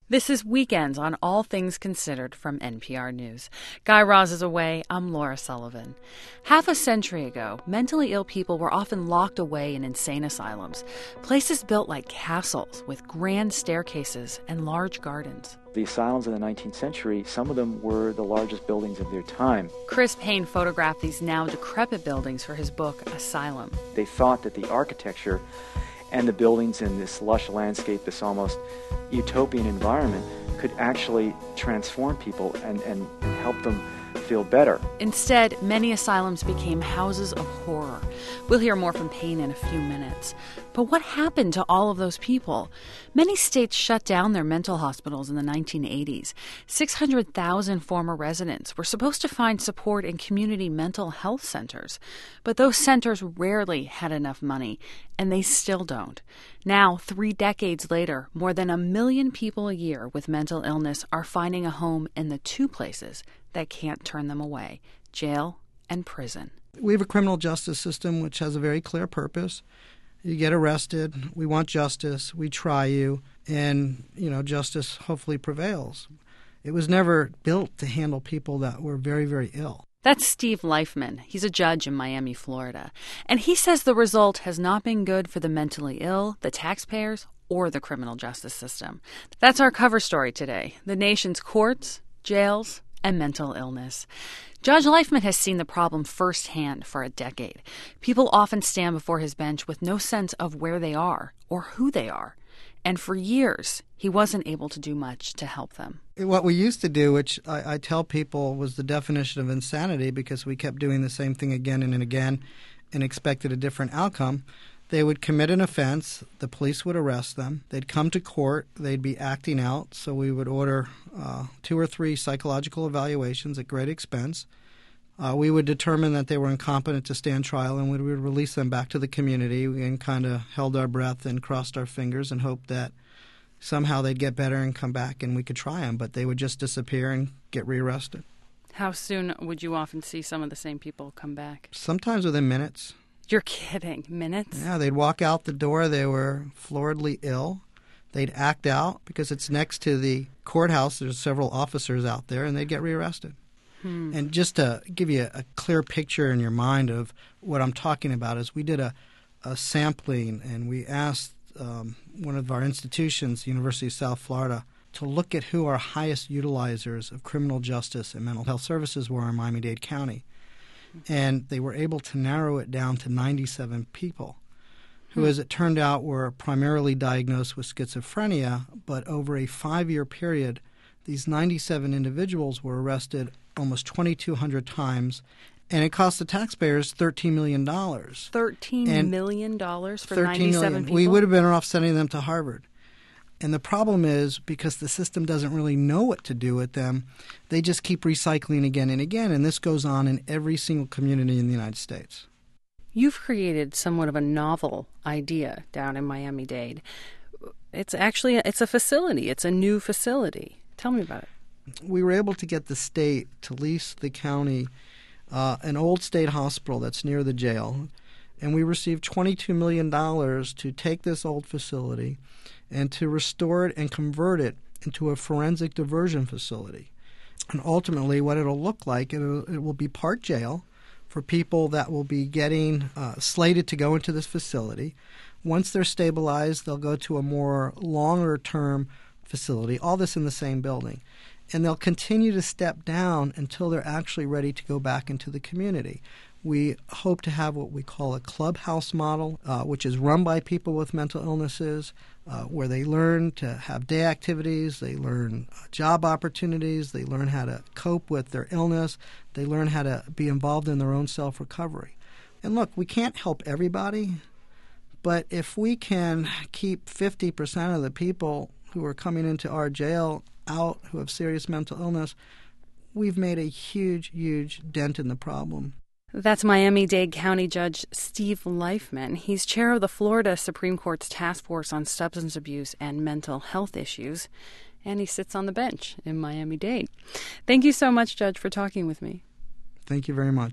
This is Weekends on All Things Considered from NPR News. Guy Raz is away. I'm Laura Sullivan. Half a century ago, mentally ill people were often locked away in insane asylums, places built like castles with grand staircases and large gardens. The asylums in the 19th century, some of them were the largest buildings of their time. Chris Payne photographed these now decrepit buildings for his book, Asylum. They thought that the architecture and the buildings in this lush landscape, this almost utopian environment, could actually transform people and help them feel better. Instead, many asylums became houses of horror. We'll hear more from Payne in a few minutes. But what happened to all of those people? Many states shut down their mental hospitals in the 1980s. 600,000 former residents were supposed to find support in community mental health centers. But those centers rarely had enough money, and they still don't. Now, 3 decades later, more than 1 million people a year with mental illness are finding a home in the 2 places that can't turn them away: jail and prison. We have a criminal justice system which has a very clear purpose. You get arrested, we want justice, we try you, and, justice hopefully prevails. It was never built to handle people that were very, very ill. That's Steve Leifman. He's a judge in Miami, Florida. And he says the result has not been good for the mentally ill, the taxpayers, or the criminal justice system. That's our cover story today: the nation's courts, jails, and mental illness. Judge Leifman has seen the problem firsthand for a decade. People often stand before his bench with no sense of where they are or who they are. And for years, he wasn't able to do much to help them. What we used to do, which I tell people was the definition of insanity, because we kept doing the same thing again and again and expected a different outcome. They would commit an offense, the police would arrest them, they'd come to court, they'd be acting out, so we would order 2 or 3 psychological evaluations at great expense. We would determine that they were incompetent to stand trial, and we would release them back to the community, and kind of held our breath and crossed our fingers and hoped that somehow they'd get better and come back and we could try them, but they would just disappear and get rearrested. How soon would you often see some of the same people come back? Sometimes within minutes. You're kidding. Minutes? Yeah, they'd walk out the door. They were floridly ill. They'd act out because it's next to the courthouse. There's several officers out there, and they'd get rearrested. And just to give you a clear picture in your mind of what I'm talking about is we did a sampling, and we asked one of our institutions, the University of South Florida, to look at who our highest utilizers of criminal justice and mental health services were in Miami-Dade County. And they were able to narrow it down to 97 people who, as it turned out, were primarily diagnosed with schizophrenia. But over a 5-year period, these 97 individuals were arrested almost 2,200 times, and it cost the taxpayers $13 million. $13 million for 13 97 million. people? We would have been off sending them to Harvard. And the problem is, because the system doesn't really know what to do with them, they just keep recycling again and again, and this goes on in every single community in the United States. You've created somewhat of a novel idea down in Miami-Dade. It's a facility. It's a new facility. Tell me about it. We were able to get the state to lease the county an old state hospital that's near the jail, and we received $22 million to take this old facility and to restore it and convert it into a forensic diversion facility. And ultimately what it'll look like, it will be part jail for people that will be getting slated to go into this facility. Once they're stabilized, they'll go to a more longer-term facility, all this in the same building. And they'll continue to step down until they're actually ready to go back into the community. We hope to have what we call a clubhouse model, which is run by people with mental illnesses, where they learn to have day activities, they learn job opportunities, they learn how to cope with their illness, they learn how to be involved in their own self-recovery. And look, we can't help everybody, but if we can keep 50% of the people who are coming into our jail out who have serious mental illness, we've made a huge, huge dent in the problem. That's Miami-Dade County Judge Steve Leifman. He's chair of the Florida Supreme Court's Task Force on Substance Abuse and Mental Health Issues, and he sits on the bench in Miami-Dade. Thank you so much, Judge, for talking with me. Thank you very much.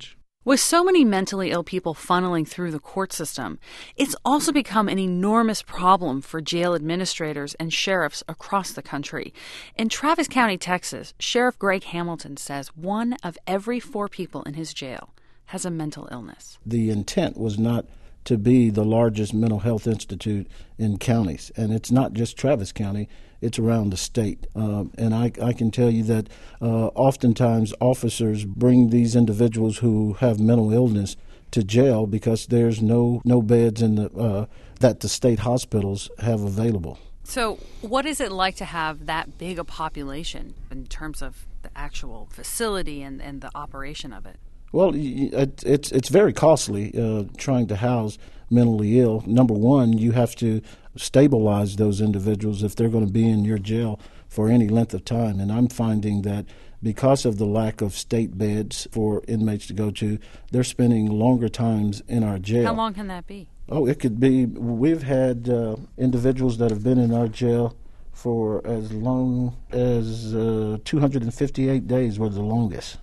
With so many mentally ill people funneling through the court system, it's also become an enormous problem for jail administrators and sheriffs across the country. In Travis County, Texas, Sheriff Greg Hamilton says 1 of every 4 people in his jail has a mental illness. The intent was not to be the largest mental health institute in counties. And it's not just Travis County, it's around the state. And I can tell you that oftentimes officers bring these individuals who have mental illness to jail because there's no beds in that the state hospitals have available. So what is it like to have that big a population in terms of the actual facility and the operation of it? Well, it's very costly trying to house mentally ill. Number one, you have to stabilize those individuals if they're going to be in your jail for any length of time. And I'm finding that because of the lack of state beds for inmates to go to, they're spending longer times in our jail. How long can that be? Oh, it could be. We've had individuals that have been in our jail for as long as 258 days were the longest.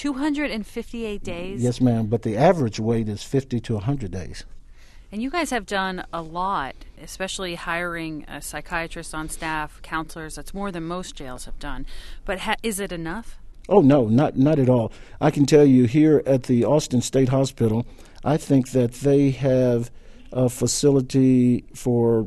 258 days? Yes, ma'am, but the average wait is 50 to 100 days. And you guys have done a lot, especially hiring a psychiatrist on staff, counselors. That's more than most jails have done. But is it enough? Oh, no, not at all. I can tell you here at the Austin State Hospital, I think that they have a facility for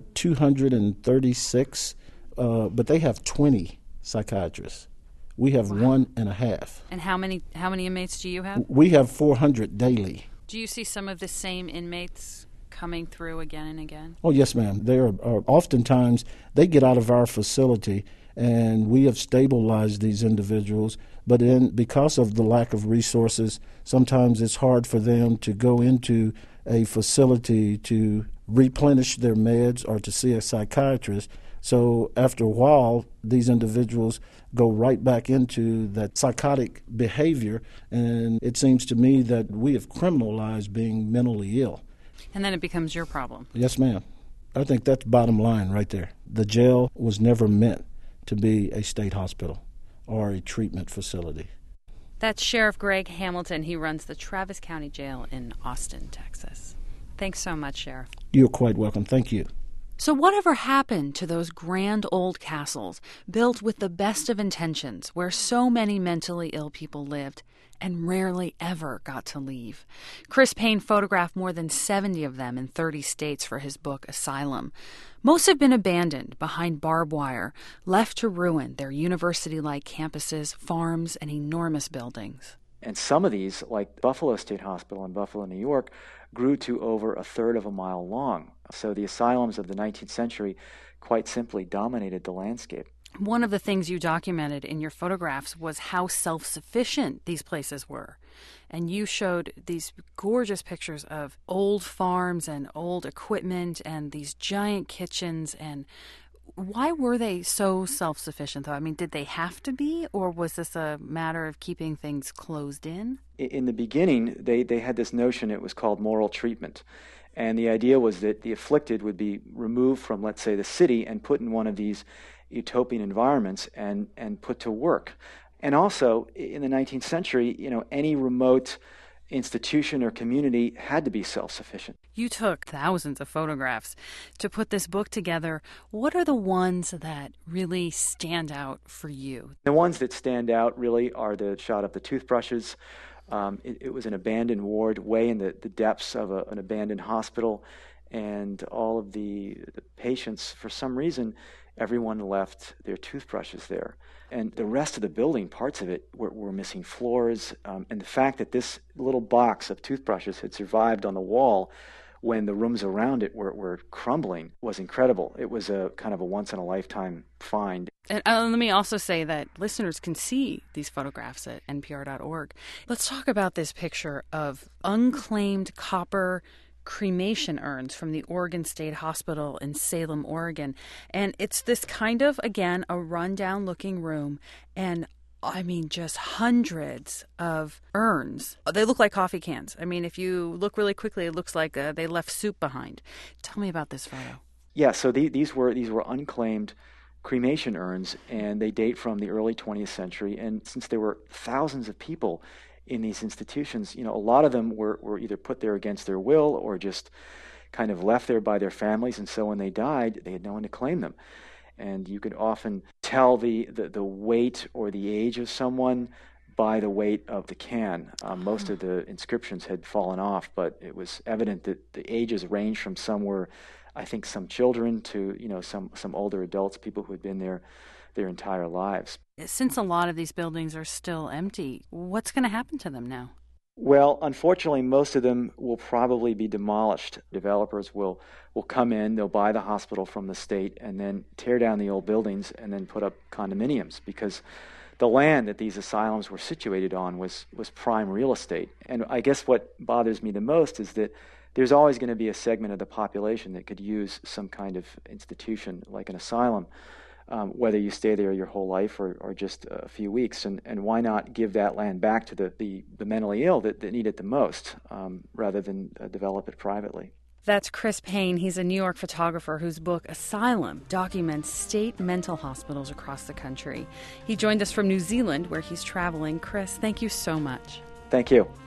236, but they have 20 psychiatrists. We have 1.5. And how many inmates do you have? We have 400 daily. Do you see some of the same inmates coming through again and again? Oh, yes, ma'am. They are oftentimes, they get out of our facility, and we have stabilized these individuals. But then because of the lack of resources, sometimes it's hard for them to go into a facility to replenish their meds or to see a psychiatrist. So after a while, these individuals go right back into that psychotic behavior, and it seems to me that we have criminalized being mentally ill. And then it becomes your problem. Yes, ma'am. I think that's bottom line right there. The jail was never meant to be a state hospital or a treatment facility. That's Sheriff Greg Hamilton. He runs the Travis County Jail in Austin, Texas. Thanks so much, Sheriff. You're quite welcome. Thank you. So whatever happened to those grand old castles built with the best of intentions where so many mentally ill people lived and rarely ever got to leave? Chris Payne photographed more than 70 of them in 30 states for his book Asylum. Most have been abandoned behind barbed wire, left to ruin their university-like campuses, farms, and enormous buildings. And some of these, like Buffalo State Hospital in Buffalo, New York, grew to over a third of a mile long. So the asylums of the 19th century quite simply dominated the landscape. One of the things you documented in your photographs was how self-sufficient these places were. And you showed these gorgeous pictures of old farms and old equipment and these giant kitchens. And why were they so self-sufficient, though? I mean, did they have to be, or was this a matter of keeping things closed in? In the beginning, they had this notion, it was called moral treatment. And the idea was that the afflicted would be removed from, let's say, the city and put in one of these utopian environments and put to work. And also, in the 19th century, any remote institution or community had to be self-sufficient. You took thousands of photographs to put this book together. What are the ones that really stand out for you? The ones that stand out really are the shot of the toothbrushes. It was an abandoned ward way in the depths of an abandoned hospital, and all of the patients, for some reason, everyone left their toothbrushes there. And the rest of the building, parts of it, were missing floors. And the fact that this little box of toothbrushes had survived on the wall when the rooms around it were crumbling was incredible. It was a kind of a once-in-a-lifetime find. And let me also say that listeners can see these photographs at npr.org. Let's talk about this picture of unclaimed copper cremation urns from the Oregon State Hospital in Salem, Oregon. And it's this kind of, again, a rundown looking room. And I mean, just hundreds of urns. They look like coffee cans. I mean, if you look really quickly, it looks like they left soup behind. Tell me about this photo. Yeah, so these were unclaimed cremation urns, and they date from the early 20th century. And since there were thousands of people in these institutions, a lot of them were either put there against their will or just kind of left there by their families, and so when they died, they had no one to claim them. And you could often tell the weight or the age of someone by the weight of the can. Most of the inscriptions had fallen off, but it was evident that the ages ranged from I think some children to some older adults, people who had been there their entire lives. Since a lot of these buildings are still empty, what's going to happen to them now? Well, unfortunately, most of them will probably be demolished. Developers will come in, they'll buy the hospital from the state, and then tear down the old buildings and then put up condominiums, because the land that these asylums were situated on was prime real estate. And I guess what bothers me the most is that there's always going to be a segment of the population that could use some kind of institution like an asylum, whether you stay there your whole life or just a few weeks. And why not give that land back to the mentally ill that need it the most, rather than develop it privately? That's Chris Payne. He's a New York photographer whose book, Asylum, documents state mental hospitals across the country. He joined us from New Zealand, where he's traveling. Chris, thank you so much. Thank you.